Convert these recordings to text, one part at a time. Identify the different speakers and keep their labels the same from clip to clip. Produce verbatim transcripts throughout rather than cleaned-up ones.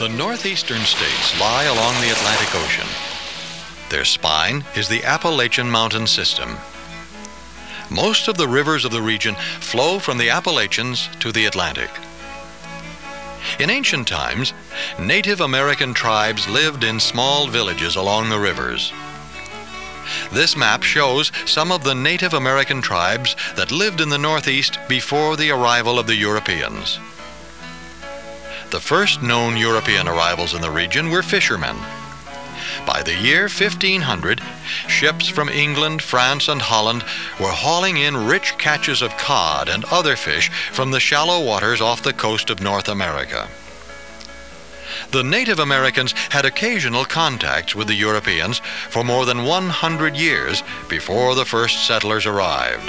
Speaker 1: The northeastern states lie along the Atlantic Ocean. Their spine is the Appalachian Mountain System. Most of the rivers of the region flow from the Appalachians to the Atlantic. In ancient times, Native American tribes lived in small villages along the rivers. This map shows some of the Native American tribes that lived in the Northeast before the arrival of the Europeans. The first known European arrivals in the region were fishermen. By the year fifteen hundred, ships from England, France, and Holland were hauling in rich catches of cod and other fish from the shallow waters off the coast of North America. The Native Americans had occasional contacts with the Europeans for more than one hundred years before the first settlers arrived.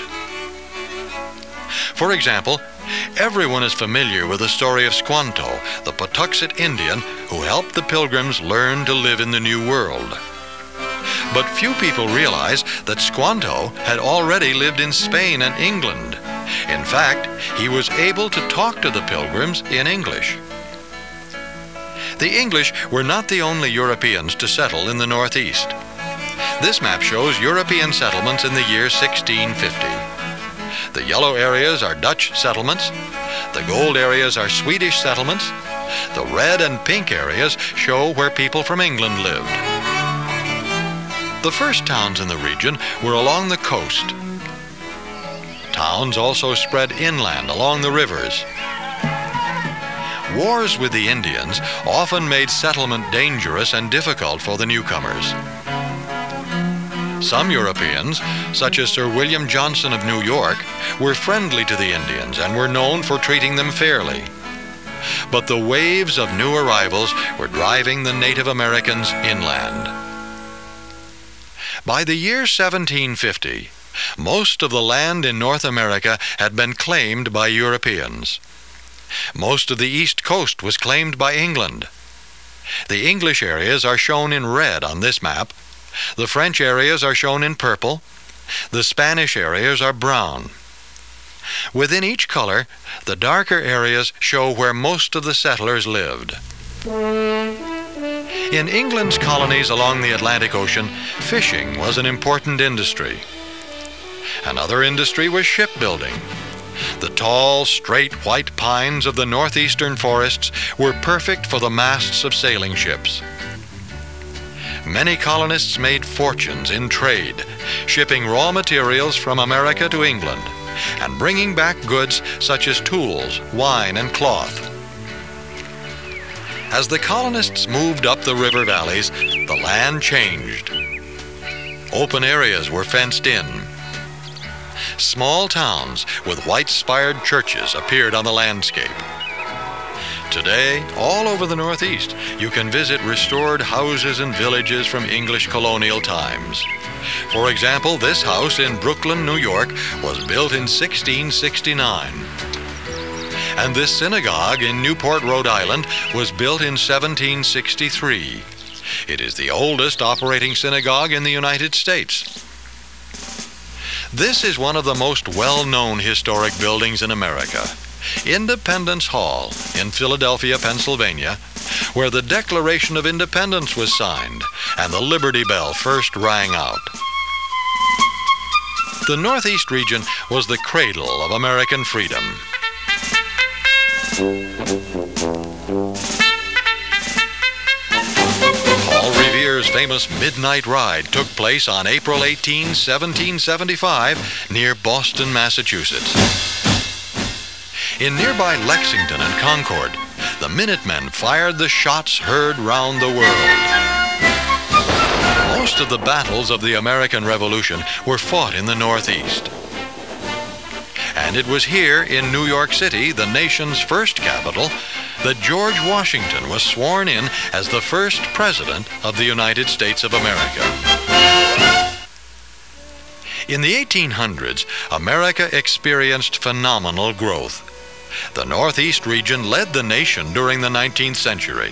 Speaker 1: For example, everyone is familiar with the story of Squanto, the Patuxet Indian who helped the Pilgrims learn to live in the New World. But few people realize that Squanto had already lived in Spain and England. In fact, he was able to talk to the Pilgrims in English. The English were not the only Europeans to settle in the Northeast. This map shows European settlements in the year sixteen fifty. The yellow areas are Dutch settlements. The gold areas are Swedish settlements. The red and pink areas show where people from England lived. The first towns in the region were along the coast. Towns also spread inland along the rivers. Wars with the Indians often made settlement dangerous and difficult for the newcomers. Some Europeans, such as Sir William Johnson of New York, were friendly to the Indians and were known for treating them fairly. But the waves of new arrivals were driving the Native Americans inland. By the year seventeen fifty, most of the land in North America had been claimed by Europeans. Most of the east coast was claimed by England. The English areas are shown in red on this map. The French areas are shown in purple. The Spanish areas are brown. Within each color, the darker areas show where most of the settlers lived. In England's colonies along the Atlantic Ocean, fishing was an important industry. Another industry was shipbuilding. The tall, straight white pines of the northeastern forests were perfect for the masts of sailing ships. Many colonists made fortunes in trade, shipping raw materials from America to England, and bringing back goods such as tools, wine, and cloth. As the colonists moved up the river valleys, the land changed. Open areas were fenced in. Small towns with white-spired churches appeared on the landscape. Today, all over the Northeast, you can visit restored houses and villages from English colonial times. For example, this house in Brooklyn, New York, was built in sixteen sixty-nine. And this synagogue in Newport, Rhode Island, was built in seventeen sixty-three. It is the oldest operating synagogue in the United States. This is one of the most well-known historic buildings in America, Independence Hall in Philadelphia, Pennsylvania, where the Declaration of Independence was signed and the Liberty Bell first rang out. The Northeast region was the cradle of American freedom. Paul Revere's famous Midnight Ride took place on April eighteenth, seventeen seventy-five, near Boston, Massachusetts. In nearby Lexington and Concord, the Minutemen fired the shots heard round the world. Most of the battles of the American Revolution were fought in the Northeast. And it was here in New York City, the nation's first capital, that George Washington was sworn in as the first President of the United States of America. In the eighteen hundreds, America experienced phenomenal growth. The Northeast region led the nation during the nineteenth century.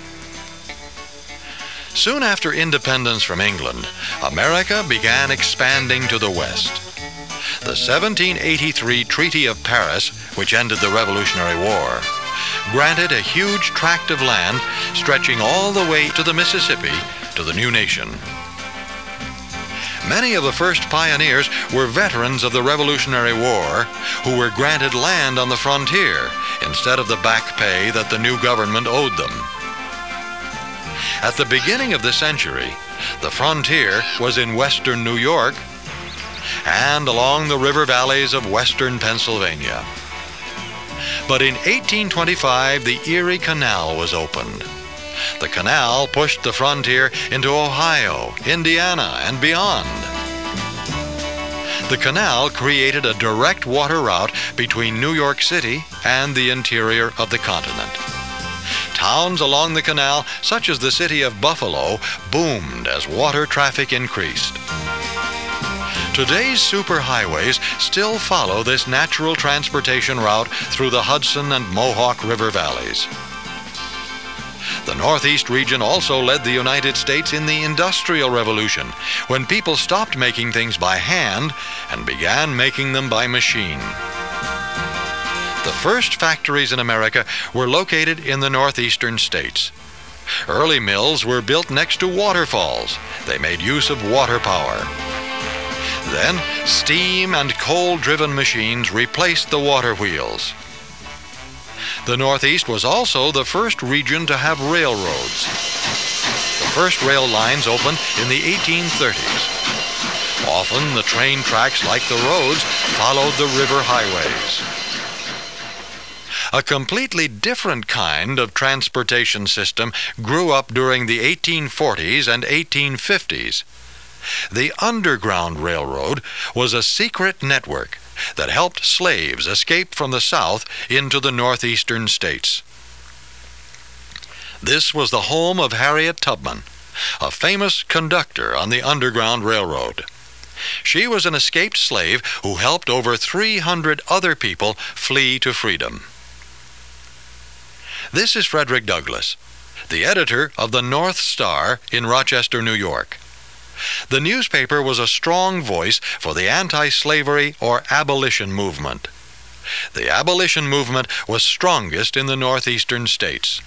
Speaker 1: Soon after independence from England, America began expanding to the west. The seventeen eighty-three Treaty of Paris, which ended the Revolutionary War, granted a huge tract of land stretching all the way to the Mississippi to the new nation. Many of the first pioneers were veterans of the Revolutionary War who were granted land on the frontier instead of the back pay that the new government owed them. At the beginning of the century, the frontier was in western New York and along the river valleys of western Pennsylvania. But in eighteen twenty-five, the Erie Canal was opened. The canal pushed the frontier into Ohio, Indiana, and beyond. The canal created a direct water route between New York City and the interior of the continent. Towns along the canal, such as the city of Buffalo, boomed as water traffic increased. Today's superhighways still follow this natural transportation route through the Hudson and Mohawk River valleys. The Northeast region also led the United States in the Industrial Revolution, when people stopped making things by hand and began making them by machine. The first factories in America were located in the northeastern states. Early mills were built next to waterfalls. They made use of water power. Then, steam and coal-driven machines replaced the water wheels. The Northeast was also the first region to have railroads. The first rail lines opened in the eighteen thirties. Often the train tracks, like the roads, followed the river highways. A completely different kind of transportation system grew up during the eighteen forties and eighteen fifties. The Underground Railroad was a secret network that helped slaves escape from the South into the northeastern states. This was the home of Harriet Tubman, a famous conductor on the Underground Railroad. She was an escaped slave who helped over three hundred other people flee to freedom. This is Frederick Douglass, the editor of the North Star in Rochester, New York. The newspaper was a strong voice for the anti-slavery or abolition movement. The abolition movement was strongest in the northeastern states.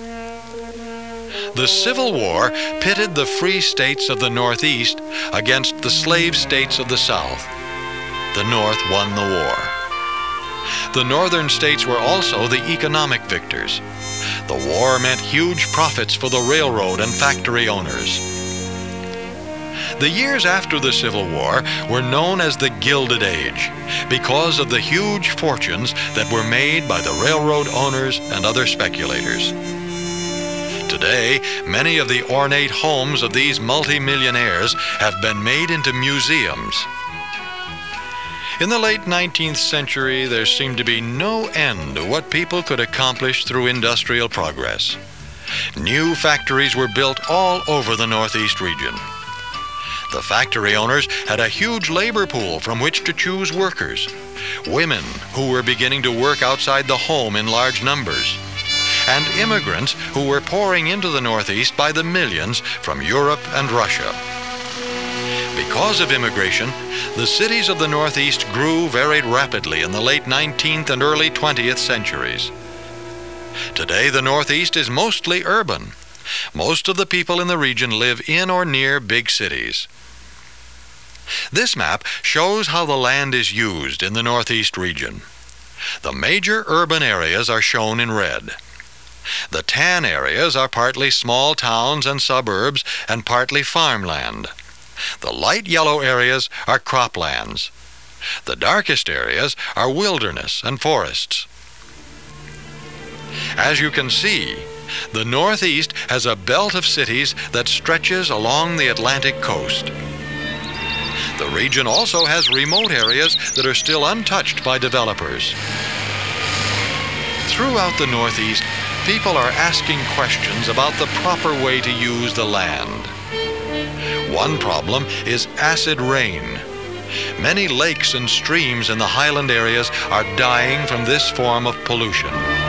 Speaker 1: The Civil War pitted the free states of the Northeast against the slave states of the South. The North won the war. The northern states were also the economic victors. The war meant huge profits for the railroad and factory owners. The years after the Civil War were known as the Gilded Age because of the huge fortunes that were made by the railroad owners and other speculators. Today, many of the ornate homes of these multimillionaires have been made into museums. In the late nineteenth century, there seemed to be no end to what people could accomplish through industrial progress. New factories were built all over the Northeast region. The factory owners had a huge labor pool from which to choose workers, women who were beginning to work outside the home in large numbers, and immigrants who were pouring into the Northeast by the millions from Europe and Russia. Because of immigration, the cities of the Northeast grew very rapidly in the late nineteenth and early twentieth centuries. Today, the Northeast is mostly urban. Most of the people in the region live in or near big cities. This map shows how the land is used in the Northeast region. The major urban areas are shown in red. The tan areas are partly small towns and suburbs and partly farmland. The light yellow areas are croplands. The darkest areas are wilderness and forests. As you can see, the Northeast has a belt of cities that stretches along the Atlantic coast. The region also has remote areas that are still untouched by developers. Throughout the Northeast, people are asking questions about the proper way to use the land. One problem is acid rain. Many lakes and streams in the highland areas are dying from this form of pollution.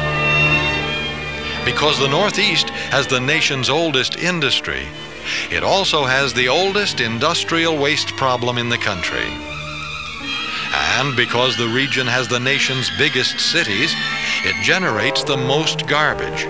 Speaker 1: Because the Northeast has the nation's oldest industry, it also has the oldest industrial waste problem in the country. And because the region has the nation's biggest cities, it generates the most garbage.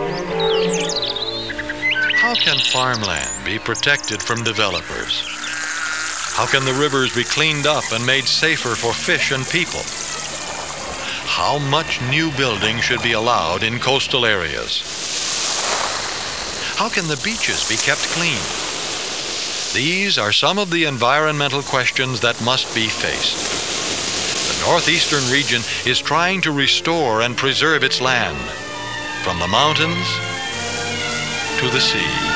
Speaker 1: How can farmland be protected from developers? How can the rivers be cleaned up and made safer for fish and people? How much new building should be allowed in coastal areas? How can the beaches be kept clean? These are some of the environmental questions that must be faced. The northeastern region is trying to restore and preserve its land, from the mountains to the sea.